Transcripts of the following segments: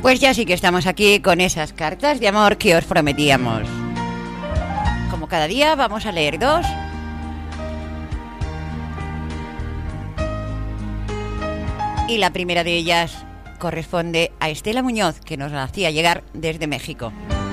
Pues ya sí que estamos aquí con esas cartas de amor que os prometíamos. Como cada día vamos a leer 2. Y la primera de ellas corresponde a Estela Muñoz, que nos la hacía llegar desde México.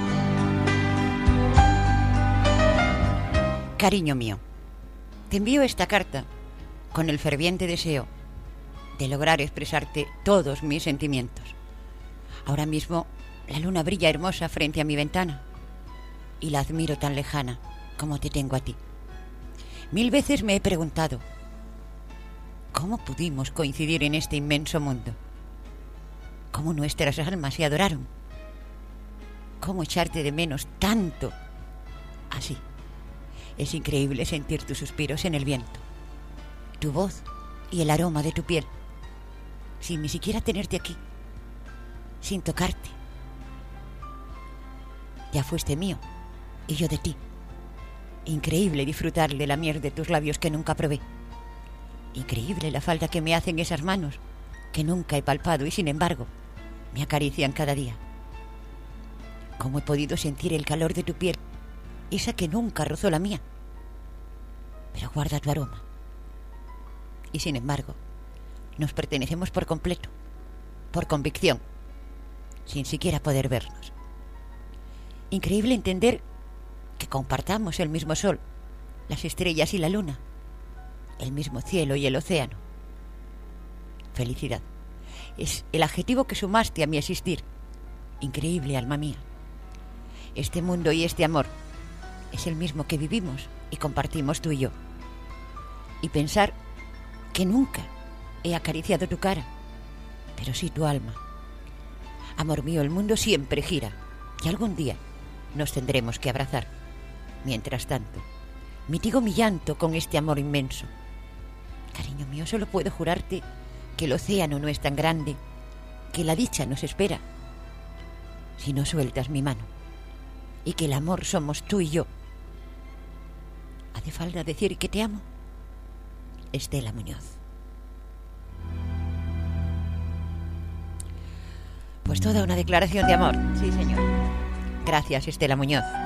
Cariño mío, te envío esta carta con el ferviente deseo de lograr expresarte todos mis sentimientos. Ahora mismo la luna brilla hermosa frente a mi ventana y la admiro tan lejana como te tengo a ti. 1000 veces me he preguntado, ¿cómo pudimos coincidir en este inmenso mundo? ¿Cómo nuestras almas se adoraron? ¿Cómo echarte de menos tanto? Así. Es increíble sentir tus suspiros en el viento, tu voz y el aroma de tu piel, sin ni siquiera tenerte aquí, sin tocarte. Ya fuiste mío y yo de ti. Increíble disfrutar de la miel de tus labios que nunca probé. Increíble la falta que me hacen esas manos que nunca he palpado y sin embargo me acarician cada día. ¿Cómo he podido sentir el calor de tu piel? Esa que nunca rozó la mía, pero guarda tu aroma. Y sin embargo, nos pertenecemos por completo, por convicción, sin siquiera poder vernos. Increíble entender que compartamos el mismo sol, las estrellas y la luna, el mismo cielo y el océano. Felicidad es el adjetivo que sumaste a mi existir. Increíble, alma mía. Este mundo y este amor es el mismo que vivimos y compartimos tú y yo. Y pensar que nunca he acariciado tu cara, pero sí tu alma. Amor mío, el mundo siempre gira y algún día nos tendremos que abrazar. Mientras tanto, mitigo mi llanto con este amor inmenso. Cariño mío, solo puedo jurarte que el océano no es tan grande, que la dicha nos espera si no sueltas mi mano, y que el amor somos tú y yo. ¿Hace falta decir que te amo? Estela Muñoz. Pues toda una declaración de amor. Sí, señor. Gracias, Estela Muñoz.